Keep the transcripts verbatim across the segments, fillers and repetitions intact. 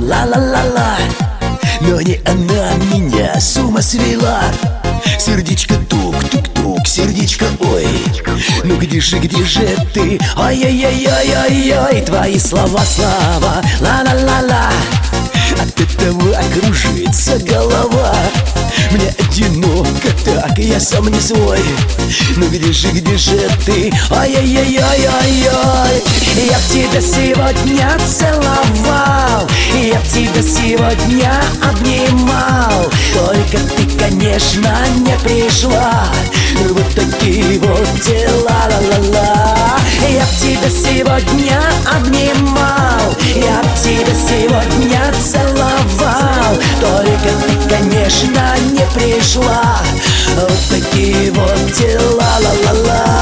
ла-ла-ла-ла. Но не она меня с ума свела. Сердечко тук-тук-тук, сердечко ой. Ну где же, где же ты? Ой-ой-ой-ой-ой-ой. Твои слова, слова, ла-ла-ла-ла. От этого окружится голова. Мне одиноко так, я сам не свой. Ну где же, где же ты? Ой-ой-ой-ой-ой-ой. Я б тебя сегодня целовал, я б тебя сегодня обнимал. Только ты, конечно, не пришла. Вот такие вот дела, ла-ла-ла. Я б тебя сегодня обнимал, я б тебя сегодня целовал. Только ты, конечно, не пришла. Вот такие вот дела, ла-ла-ла.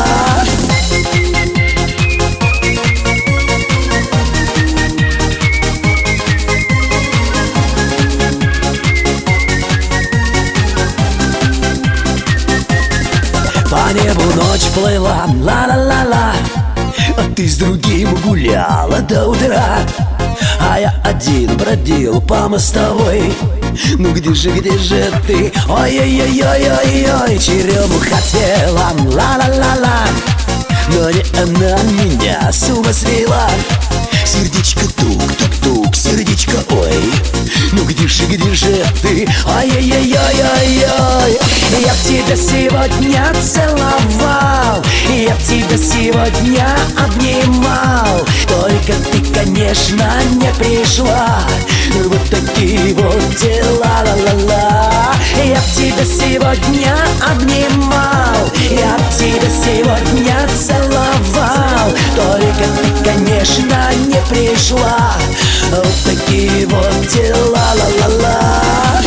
По небу ночь плыла, ла-ла-ла-ла. А ты с другим гуляла до утра, а я один бродил по мостовой. Ну где же, где же ты? Ой-ой-ой-ой-ой-ой. Черемуха хотела, ла-ла-ла-ла. Но не она меня с ума свела. Сердечко тук-тук-тук, сердечко ой. Ну где же, где же ты? Ой-ой-ой-ой-ой-ой. Я б тебя сегодня целовал, я б тебя сегодня обнимал. Только ты, конечно, не пришла. Вот такие вот дела, ла-ла-ла. Я б тебя сегодня обнимал, я б тебя сегодня целовал. Только ты, конечно, не пришла. Вот такие вот дела, ла-ла-ла.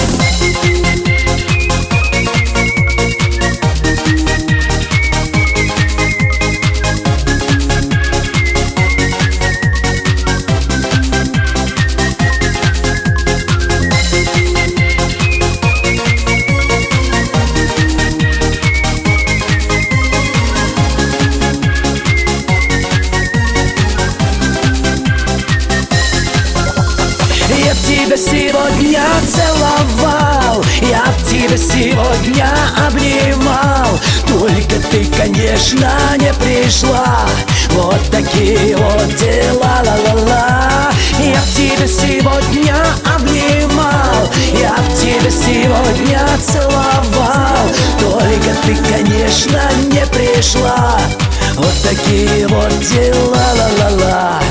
Я б тебя сегодня целовал, я б тебя сегодня обнимал. Только ты, конечно, не пришла. Вот такие вот дела, ла-ла-ла. Я б тебя сегодня обнимал, я б тебя сегодня целовал. Только ты, конечно, не пришла. Вот такие вот дела, ла-ла-ла.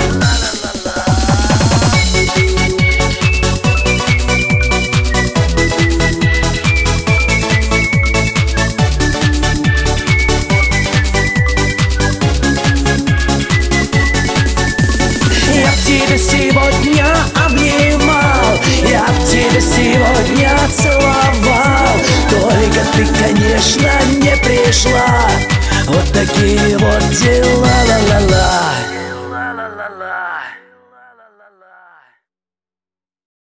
Я б тебя сегодня обнимал, я б тебя сегодня целовал. Только ты, конечно, не пришла. Вот такие вот дела, ла-ла-ла.